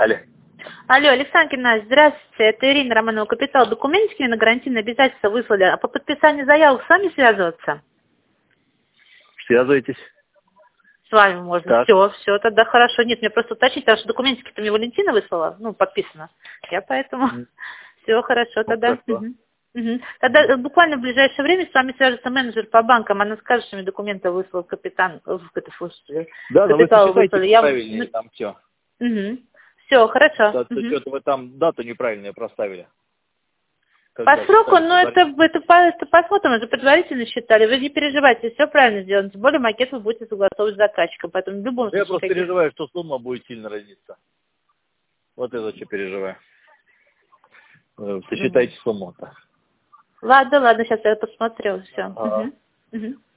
Алло. Алло, Александр Геннадьевич, здравствуйте. Это Ирина Романова, Капитал. Документики на гарантийные обязательства выслали. А по подписанию заявок с вами связываться? Связывайтесь. С вами можно. Все, тогда хорошо. Нет, мне просто уточнить, потому что документики-то мне Валентина выслала, подписано. Я поэтому... Все, хорошо, тогда. Тогда буквально в ближайшее время с вами свяжется менеджер по банкам, она скажет, что мне документы выслал капитан, Да, но вы Капитал посчитайте выслали. правильнее там все. Все, хорошо. Да, что-то вы там дату неправильную проставили. По сроку, это посмотрим, уже предварительно считали. Вы не переживайте, все правильно сделано. Тем более макет вы будете согласовывать с заказчиком. Поэтому в любом случае... Я просто переживаю, что сумма будет сильно разниться. Вот это что переживаю. Сосчитайте сумму-то. Ладно, сейчас я посмотрю. Все.